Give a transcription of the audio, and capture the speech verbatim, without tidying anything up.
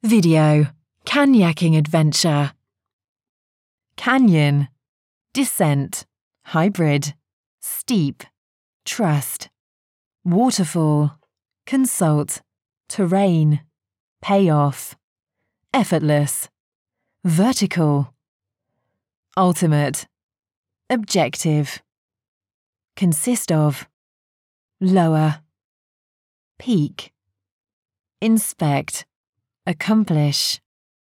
Video, kayaking adventure. Canyon, descent, hybrid, steep, trust. Waterfall, consult, terrain, payoff, effortless, vertical, ultimate, objective, consist of, lower, peak, inspect, accomplish.